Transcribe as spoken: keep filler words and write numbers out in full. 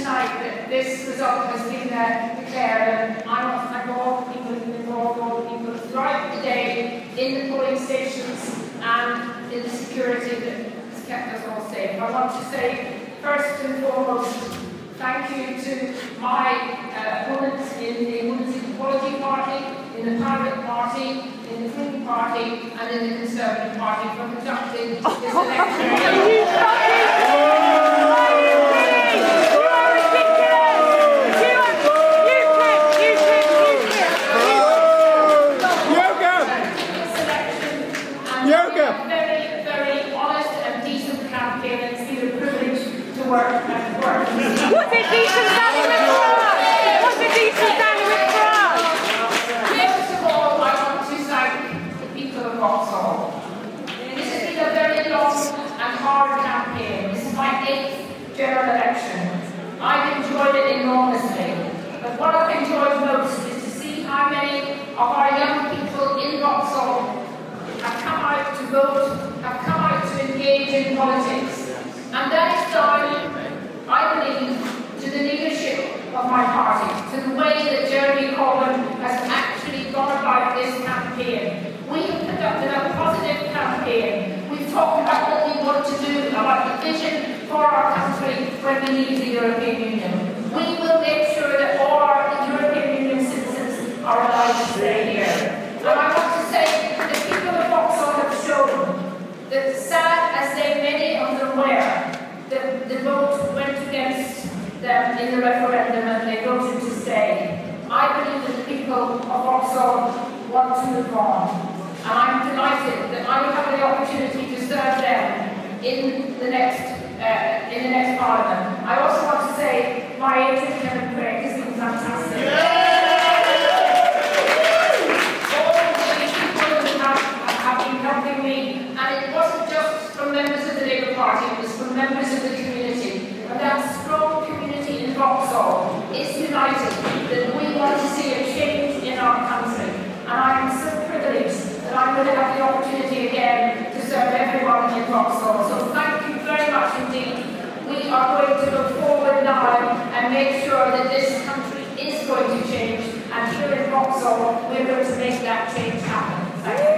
tonight that this result has been uh, declared, and I want to thank all the people who've been involved, all the people throughout the day in the polling stations and in the security that has kept us all safe. I want to say, first and foremost, thank you to my uh, opponents in the Women's Equality Party, in the Pirate Party, in the Green Party and in the Conservative Party for conducting this election. Very, very honest and decent campaign, and it's been a privilege to work and work. What's a decent dynamic for us? What's a decent dynamic for us? First of all, I want to thank the people of Vauxhall. This has been a very long and hard campaign. This is my eighth general election. I've enjoyed it enormously. But what I've enjoyed most is to see how many of our young people in Vauxhall have come out to vote, have come out to engage in politics. And that is down, I believe, to the leadership of my party, to the way that Jeremy Corbyn has actually gone about this campaign. We have conducted a positive campaign. We've talked about what we want to do, about the vision for our country when we leave the European Union. We will make sure that all our European Union citizens are allowed to stay here. And I want to say that the people of Vauxhall have shown that, sad as they many of them were, the, the vote went against them in the referendum and they voted to stay. I believe that the people of Vauxhall want to move on. And I'm delighted that I will have the opportunity to serve them in the next uh, in the next Parliament. I also want to say my agent Kevin Craig has been fantastic. Yeah. Helping me, and it wasn't just from members of the Labour Party, it was from members of the community. And that strong community in Vauxhall is united that we want to see a change in our country. And I am so privileged that I'm going to have the opportunity again to serve everyone in Vauxhall. So thank you very much indeed. We are going to look forward now and make sure that this country is going to change. And here in Vauxhall, we're going to make that change happen. Thank you.